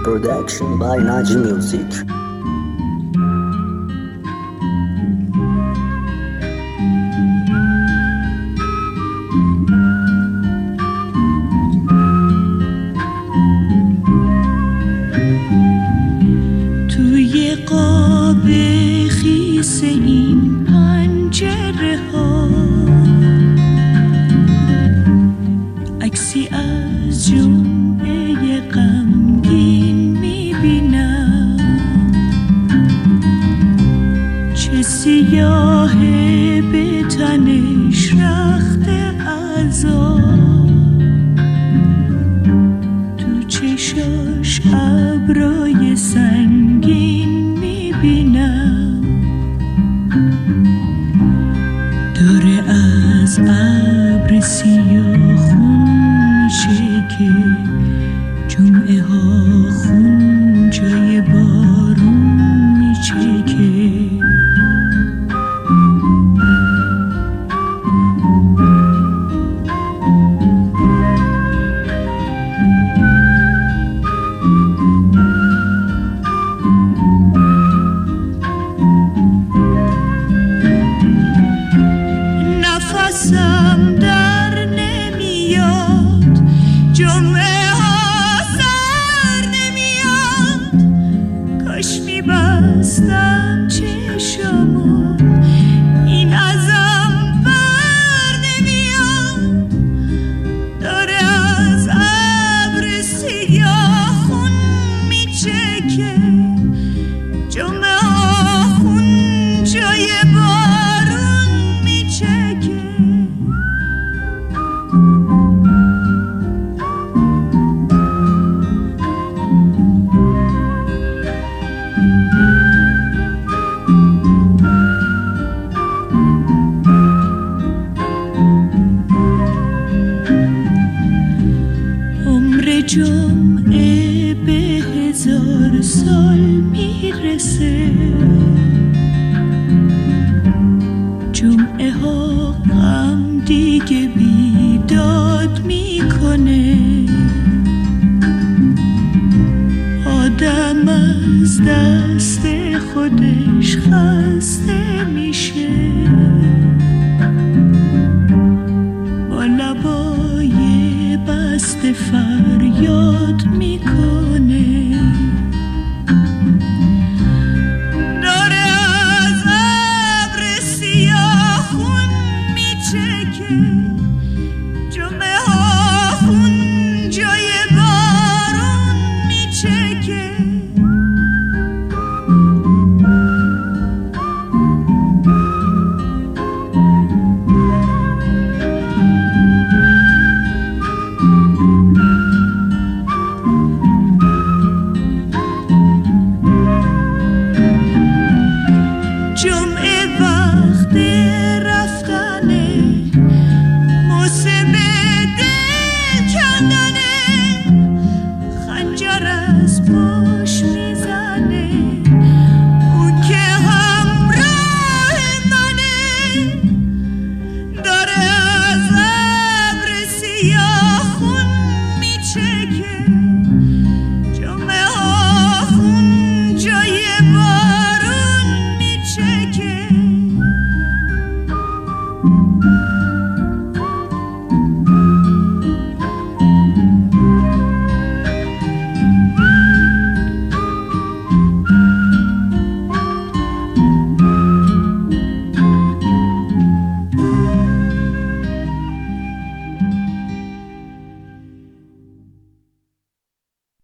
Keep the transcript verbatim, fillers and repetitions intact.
Production by Naji Music. توی قاب خیس این پنجره ها عکسی از جمعه غمگین میبینم، چه سیاهه به تنش رخت عذاب، تو چشاش ابرای سنگین میبینم، داره از ابر سیاه خون میشه که جمعه ها خون جای بارون میشه که نفسم در نمیاد، جمعه ها سر نمیاد، کاش میبستم چشمو این ازم بر نمیاد، داره از ابر سیاه خون میچکه جمعه ها خون جای بارون میچکه. عمر جمعه به هزار سال میرسه، جمعه ها غم دیگه بیداد میکنه، آدم از دست خودش خسته میشه، با لبای بسته فریاد